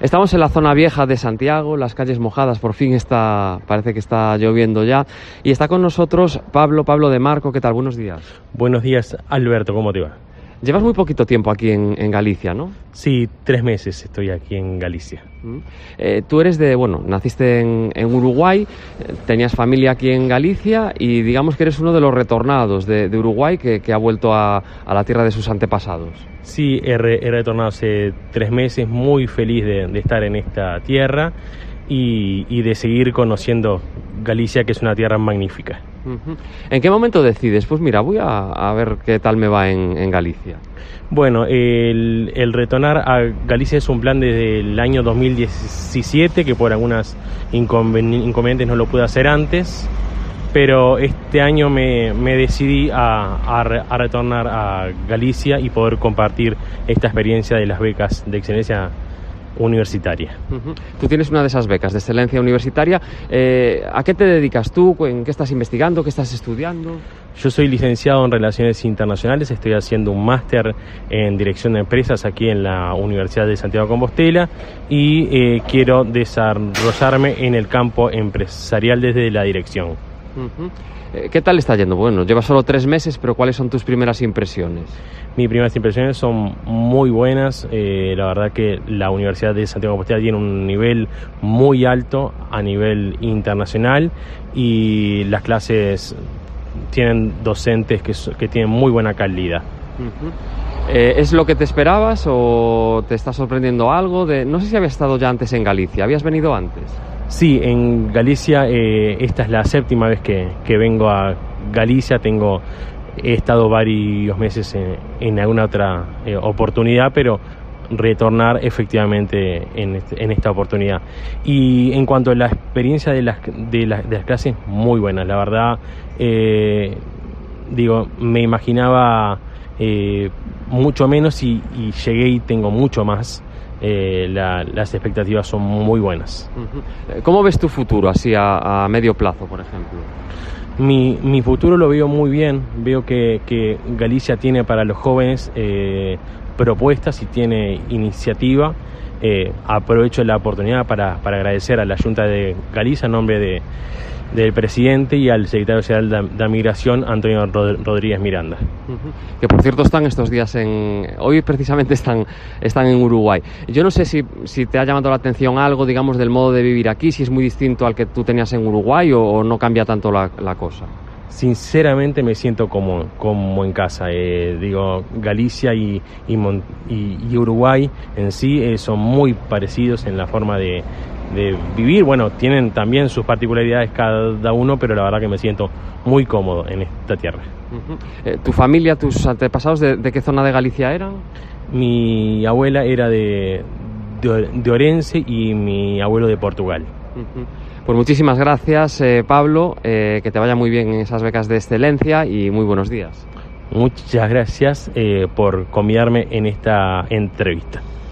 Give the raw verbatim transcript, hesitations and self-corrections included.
Estamos en la zona vieja de Santiago, las calles mojadas, por fin está, parece que está lloviendo ya. Y está con nosotros Pablo, Pablo de Marco. ¿Qué tal? Buenos días. Buenos días, Alberto, ¿cómo te va? Llevas muy poquito tiempo aquí en, en Galicia, ¿no? Sí, tres meses estoy aquí en Galicia. Eh, tú eres de, bueno, naciste en, en Uruguay, tenías familia aquí en Galicia y digamos que eres uno de los retornados de, de Uruguay que, que ha vuelto a, a la tierra de sus antepasados. Sí, he, re, he retornado hace tres meses, muy feliz de, de estar en esta tierra y, y de seguir conociendo Galicia, que es una tierra magnífica. Uh-huh. ¿En qué momento decides? Pues mira, voy a, a ver qué tal me va en, en Galicia. Bueno, el, el retornar a Galicia es un plan desde el año dos mil diecisiete, que por algunas inconven- inconvenientes no lo pude hacer antes, pero este año me, me decidí a, a, a retornar a Galicia y poder compartir esta experiencia de las becas de excelencia universitaria. Uh-huh. Tú tienes una de esas becas de excelencia universitaria. Eh, ¿A qué te dedicas tú? ¿En qué estás investigando? ¿Qué estás estudiando? Yo soy licenciado en Relaciones Internacionales, estoy haciendo un máster en Dirección de Empresas aquí en la Universidad de Santiago de Compostela y eh, quiero desarrollarme en el campo empresarial desde la dirección. Uh-huh. ¿Qué tal está yendo? Bueno, llevas solo tres meses, pero ¿cuáles son tus primeras impresiones? Mis primeras impresiones son muy buenas. Eh, la verdad que la Universidad de Santiago de Compostela tiene un nivel muy alto a nivel internacional y las clases tienen docentes que, que tienen muy buena calidad. Uh-huh. Eh, ¿Es lo que te esperabas o te está sorprendiendo algo? De... No sé si habías estado ya antes en Galicia. ¿Habías venido antes? Sí, en Galicia eh, esta es la séptima vez que, que vengo a Galicia. Tengo, he estado varios meses en, en alguna otra eh, oportunidad, pero retornar efectivamente en, este, en esta oportunidad. Y en cuanto a la experiencia de las, de las, de las clases, muy buenas. La verdad, eh, digo, me imaginaba eh, mucho menos y, y llegué y tengo mucho más. Eh, la, las expectativas son muy buenas. Uh-huh. ¿Cómo ves tu futuro, así a, a medio plazo, por ejemplo? Mi, mi futuro lo veo muy bien. Veo que, que Galicia tiene para los jóvenes eh, propuestas y tiene iniciativa. Eh, aprovecho la oportunidad para, para agradecer a la Junta de Galicia en nombre de, del presidente y al secretario general de, de Migración, Antonio Rodríguez Miranda. Uh-huh. Que por cierto están estos días en... Hoy precisamente están, están en Uruguay. Yo no sé si, si te ha llamado la atención algo, digamos, del modo de vivir aquí, si es muy distinto al que tú tenías en Uruguay o, o no cambia tanto la, la cosa. Sinceramente me siento como, como en casa. Eh, digo, Galicia y, y, y, y Uruguay en sí eh, son muy parecidos en la forma de, de vivir. Bueno, tienen también sus particularidades cada uno, pero la verdad que me siento muy cómodo en esta tierra. Uh-huh. Eh, ¿Tu familia, tus antepasados, de, de qué zona de Galicia eran? Mi abuela era de, de, de Orense y mi abuelo de Portugal. Uh-huh. Pues muchísimas gracias, eh, Pablo, eh, que te vaya muy bien en esas becas de excelencia y muy buenos días. Muchas gracias eh, por convidarme en esta entrevista.